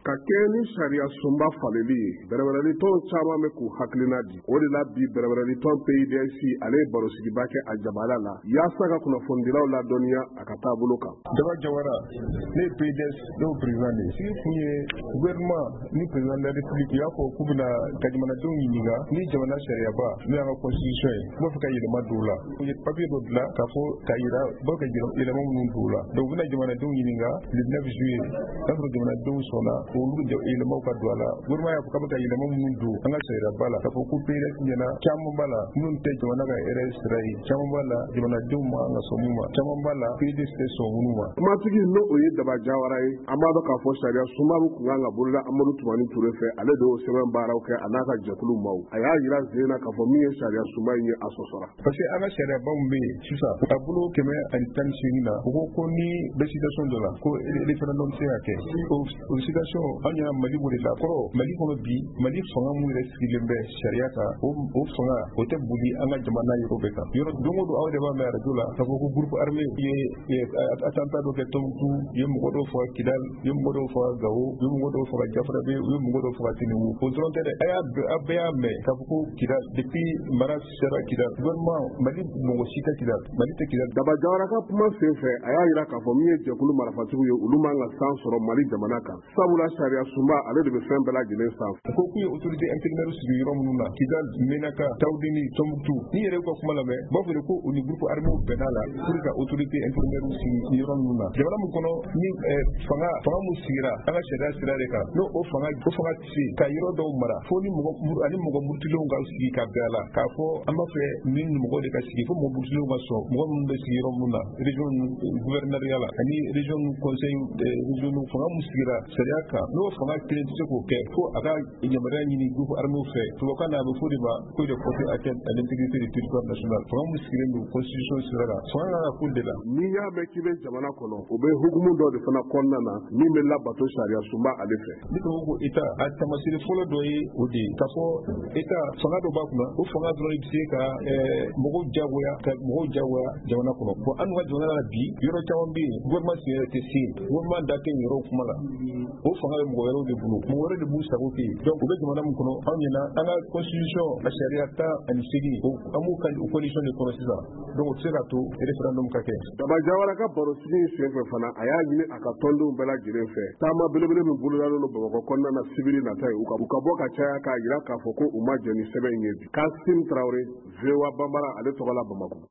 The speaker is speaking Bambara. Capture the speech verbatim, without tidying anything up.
ka kɛ ni sariya sunba faleli ye bɛrɛbɛrɛlitɔn caman bɛ k'u hakilina di o de la bi bɛrɛbɛrɛlitɔn P I D S ale ye barosigiba kɛ a jabala la yaasa ka kunnafonidilaw ladɔnniya a ka taabolo kan. Daba Jawara ne P I D S n'o président de sigi kun ye gouvernement ni président de la République y'a fɔ k'u bɛna ka jamanadenw ɲininka ni jamana sariyaba n'o y'an ka constitution ye u b'a fɛ ka yɛlɛma don o la u ye papier dɔ dilan k'a fɔ ka yira bɔ ka yɛlɛma minnu don o la donc u bɛna jamanadenw ɲininka le neuf juillet n'a sɔrɔ jamanadenw sɔnna olu yɛlɛmaw ka don a la gouvernement y'a fɔ k'a bɛ ka yɛlɛma minnu don an ka sariyaba la k'a fɔ ko P I D S ɲɛna caman b'a la minnu tɛ jamana ka hɛrɛ sira ye caman b'a la jamanadenw ma an ka sɔn mun ma caman b'a la P I D S tɛ sɔn minnu ma. Kumatigi n'o o ye Daba Jawara ye an b'a dɔn k'a fɔ sariya sunba kun kan ka boloda Amadu Tumani Ture fɛ ale de y'o sɛbɛn baaraw kɛ a n'a ka jɛkulu maaw a y'a yira sen na k'a fɔ min ye sariya sunba in ye a sɔsɔra. Parce que an ka sariyabaw min bɛ yen sisan a bolo kɛmɛ ani tan ni seegin na u ko ko ni bɛ situation dɔ la ko référendum tɛ se ka kɛ o situation an ɲɛna Mali b'o de la kɔrɔ Mali kɔnɔ bi Mali fanga mun yɛrɛ sigilen bɛ sariya kan o fanga o tɛ boli an ka jamana yɔrɔ bɛɛ kan yɔrɔ don o don aw de b'a mɛn arajo la k'a fɔ ko groupe armé ye attentat dɔ kɛ Tɔnbukutu ye mɔgɔ dɔw faga Kidal ye mɔgɔ dɔw faga Gao ye mɔgɔ dɔw faga Jafarabe ye mɔgɔ dɔw faga Tinubu o dɔrɔn tɛ dɛ a bɛɛ y'a mɛn k'a fɔ ko Kidal depuis mara sera Kidal gouvernement Mali mɔgɔ si tɛ Kidal Mali tɛ Kidal. Daba Jawara ka kuma sen fɛ a y'a yira k'a fɔ min ye jɛkulu marafatigiw ye olu man ka san sɔrɔ Mali jamana kan sabula sariya sunba ale de bɛ fɛn bɛɛ lajɛlen sanfɛ. ko k'u ye autorité intérimaire sigi yɔrɔ minnu na Kidal Menaka Tawdini Tɔnbukutu ni yɛrɛ y'u ka kuma lamɛn b'a fɔ de ko u ni groupe armé bɛnna la pour ka autorité intérimaire sigi yɔrɔ minnu na jamana min kɔnɔ ni fanga fanga mun sigira an ka sariya sira de kan n'o o fanga o fanga tɛ se ka yɔrɔ dɔw mara fo ni mɔgɔ ani mɔgɔ murutilenw ka sigi ka bɛn a la k'a fɔ an b'a fɛ ni mɔgɔ de ka sigi fo mɔgɔ murutilenw ka sɔn mɔgɔ minnu bɛ sigi yɔrɔ minnu na région gouverneuriat la ani région conseil région fanga mun sigira sariya kan n'o fanga kelen tɛ se k'o kɛ fo a ka yamaruya ɲini groupe armé fɛ tubabukan na a bɛ fɔ de ma ko de porter atteinte à l'intégrité du territoire national fanga mun sigilen don constitution sira kan fanga kan ka k'o de la. N'i y'a mɛn k'i bɛ jamana kɔnɔ o bɛ hukumu dɔ de fana kɔnɔna na min bɛ labato sariya sunba ale fɛ. Ne ko ko état a tamasire fɔlɔ dɔ ye o de ye k'a fɔ état fanga dɔ b'a kunna o fanga dɔrɔn bɛ se ka mɔgɔw jagoya ka mɔgɔw jagoya jamana kɔnɔ bon an ka jamana la bi yɔrɔ caman bɛ yen gouvernement sen yɛrɛ tɛ se gouvernement da tɛ yɔrɔ kuma la o fanga bɛ mɔgɔ wɛrɛw de bolo mɔgɔ wɛrɛ de b'u sago kɛ yen donc u bɛ jamana min kɔnɔ anw ɲɛna an ka constitution a sariya tan ani seegin an b'u kan o condition de kɔnɔ sisan donc o tɛ se ka to référendum ka kɛ. Daba Jawara ka barosigi in senfɛ fana a y'a ɲini a ka tɔndenw bɛɛ lajɛlen fɛ taama belebele min bolodalen don Bamakɔ kɔnɔna na sibiri nata ye u ka bɔ ka caya k'a jira k'a fɔ ko u ma jɛn ni sɛbɛn in ye bi. Kasim Tarawele V O A Banbara ale tɔgɔ la Bamakɔ.